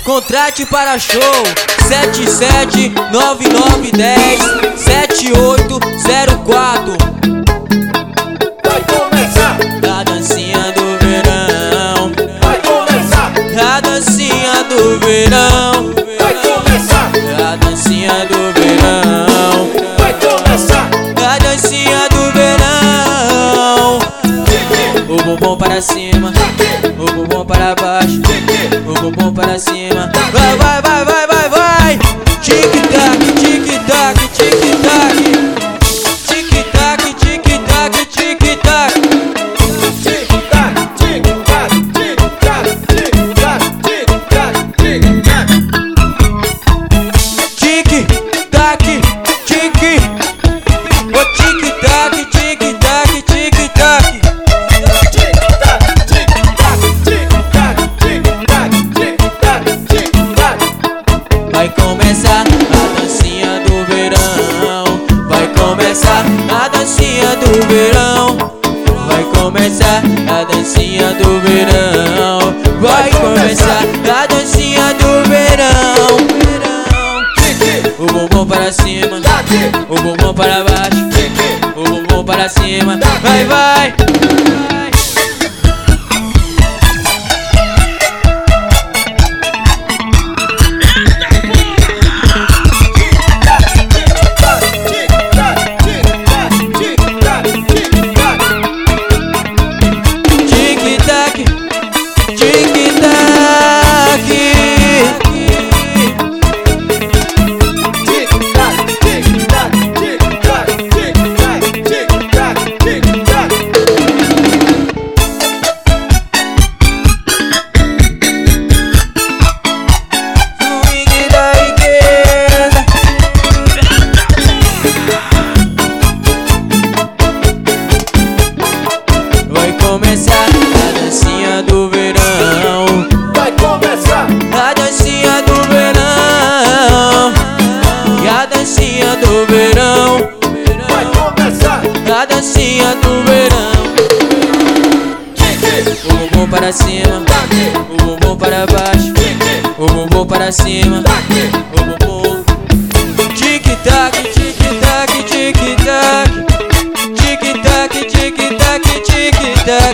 Contrate para show 7799107804. Vai começar A dancinha do verão, vai começar a dancinha do verão, vai começar a dancinha do verão, vai começar a dancinha do verão. O bumbum para cima, o bumbum para baixo, o bumbum para cima. Vai, vai, vai, vai, vai, vai. Tic-tac, tic-tac, tic-tac. Tic-tac, tic-tac, tic-tac. tic-tac, tic-tac, tic-tac, tic-tac, tic-tac, tic-tac. Tic-tac, tic. O tic-tac, tic-tac, tic-tac. Vai começar a dancinha do verão. Vai começar a dancinha do verão. Vai começar a dancinha do verão. Vai começar a dancinha do verão. O bumbum para cima, o bumbum para baixo, o bumbum para cima. Vai, vai. Tic-tac, tic-tac. Swing da igreja. Vai começar a dancinha do verão. Vai começar A dancinha do verão. E a dancinha do verão. vai começar A dancinha do verão. O bumbum para cima, o bumbum para baixo, o bumbum para cima, o bumbum. Tic-tac, tic-tac, tic-tac. Tic-tac, tic-tac, tic-tac.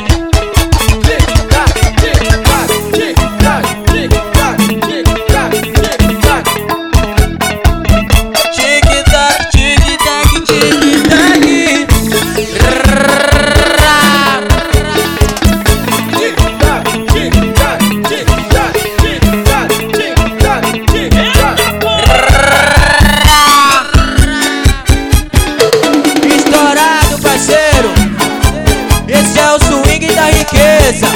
Tic-tac, tic-tac, tic-tac. Estourado, parceiro. Esse é o swing da riqueza.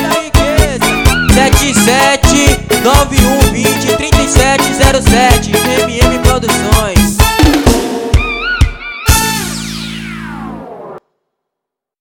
7791203707 MM Produções.